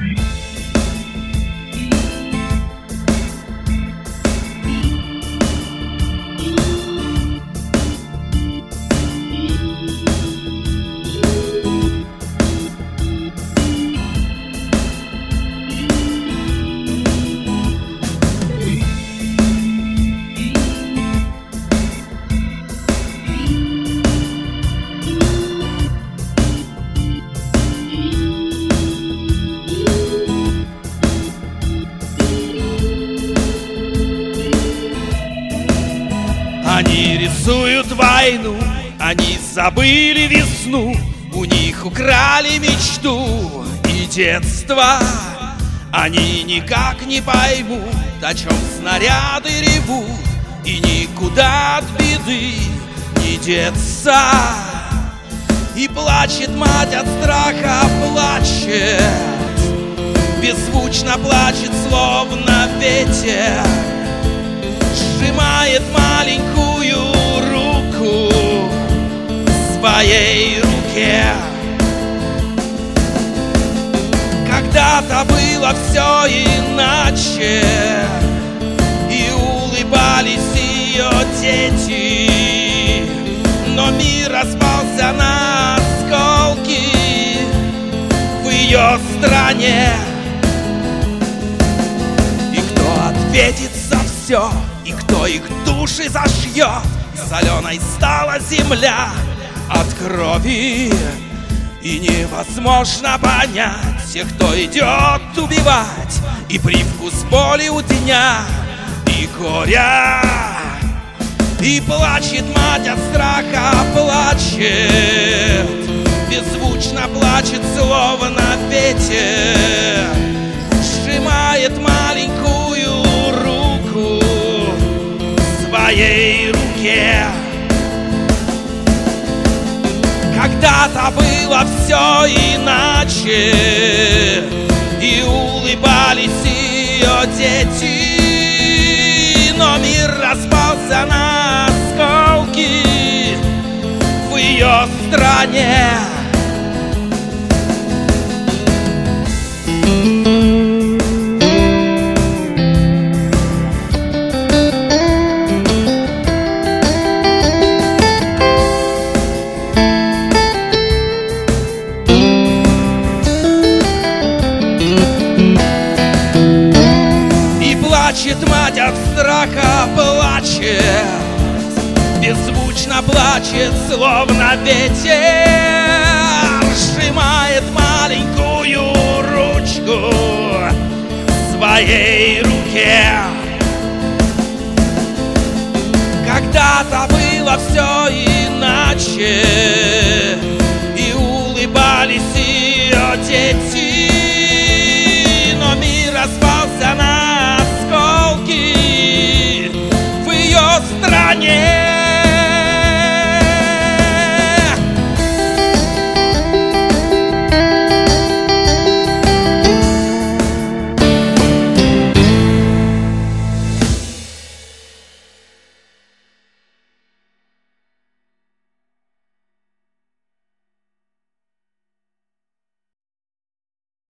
Они рисуют войну, они забыли весну, у них украли мечту и детство. Они никак не поймут, о чем снаряды ревут, и никуда от беды не деться. И плачет мать от страха, плачет, беззвучно плачет, словно ветер. Сжимает маленькую руку в своей руке. Когда-то было все иначе, и улыбались ее дети, но мир распался на осколки в ее стране. И кто ответит за все? И кто их души зашьет? Соленой стала земля от крови, и невозможно понять тех, кто идет убивать, и привкус боли у дня и горя. И плачет мать от страха, плачет, беззвучно плачет, словно ветер. Сжимает маленькую руку в своей руке. Когда-то было все иначе, и улыбались ее дети, но мир распался на осколки в ее стране. Плачет мать от страха, плачет, беззвучно плачет, словно ветер. Сжимает маленькую ручку в своей руке. Когда-то было все иначе, и улыбались ее дети, но мир распался на осколки в ее стране.